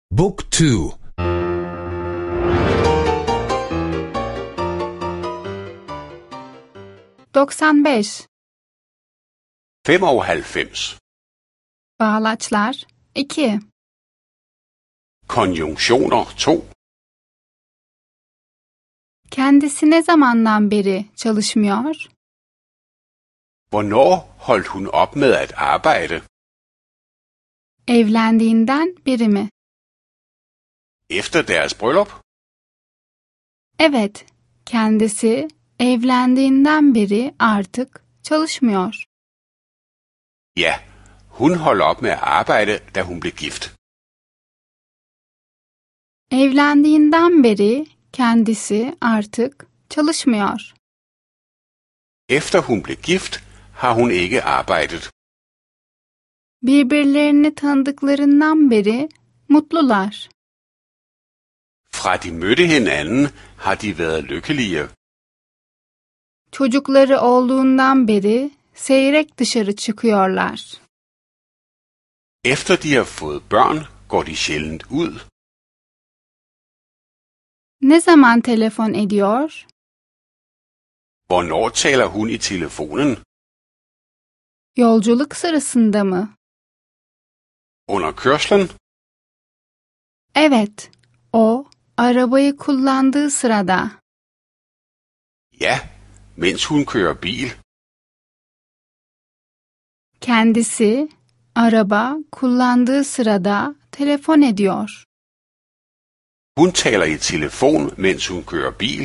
Book 2. 95. 95. Bağlaçlar 2. Konjunktioner 2. Kendisi ne zamandan beri çalışmıyor? Hvornår holdt hun op med at arbejde? Evlendiğinden beri mi? Efter deres bryllup? Evet, kendisi evlendiğinden beri artık çalışmıyor. Ja, hun holdt op med at arbejde, da hun blev gift. Evlendiğinden beri kendisi artık çalışmıyor. Efter hun blev gift, har hun ikke arbejdet. Birbirlerini tanıdıklarından beri mutlular. Fra de mødte hinanden, har de været lykkelige. Çocukları olduğundan beri seyrek dışarı çıkıyorlar. Efter de har fået børn, går de sjældent ud. Ne zaman telefon ediyor? Hvornår taler hun i telefonen? Yolculuk sırasında mı? Under kørslen? Evet, o arabayı kullandığı sırada. Ja, mens hun kører bil. Kendisi araba kullandığı sırada telefon ediyor. Hun taler i telefon, mens hun kører bil.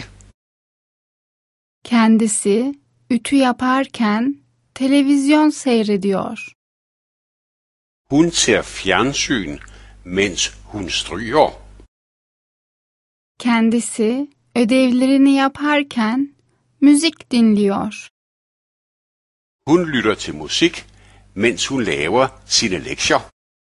Kendisi ütü yaparken televizyon seyrediyor. Hun ser fjernsyn, mens hun stryger. Kendisi ödevlerini yaparken müzik dinliyor. Hun lytter til musik, mens hun laver sine lektier.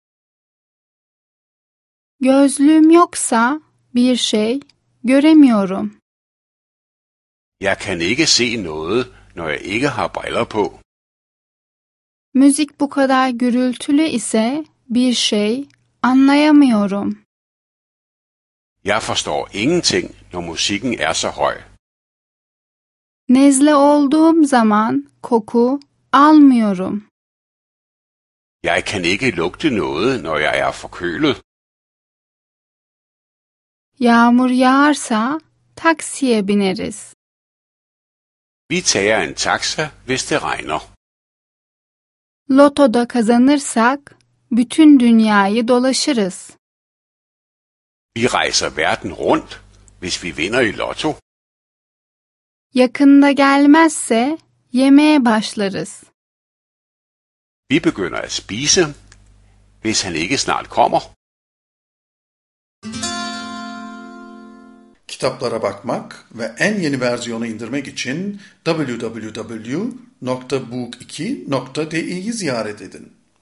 Gözlüğüm yoksa bir şey göremiyorum. Jeg kan ikke se noget, når jeg ikke har briller på. Müzik bu kadar gürültülü ise bir şey anlayamıyorum. Jeg forstår ingenting, når musikken er så høj. Nezle olduğum zaman koku almıyorum. Jeg kan ikke lugte noget, når jeg er forkølet. Yağmur yağarsa taksiye bineriz. Vi tager en taxa, hvis det regner. Lotoda kazanırsak bütün dünyayı dolaşırız. Vi rejser verden rundt, hvis vi vinder i lotto. Yakında gelmezse yemeye başlarız. Vi begynder at spise, hvis han ikke snart kommer. Kitaplara bakmak ve en yeni versiyonu indirmek için www.book2.de'yi ziyaret edin.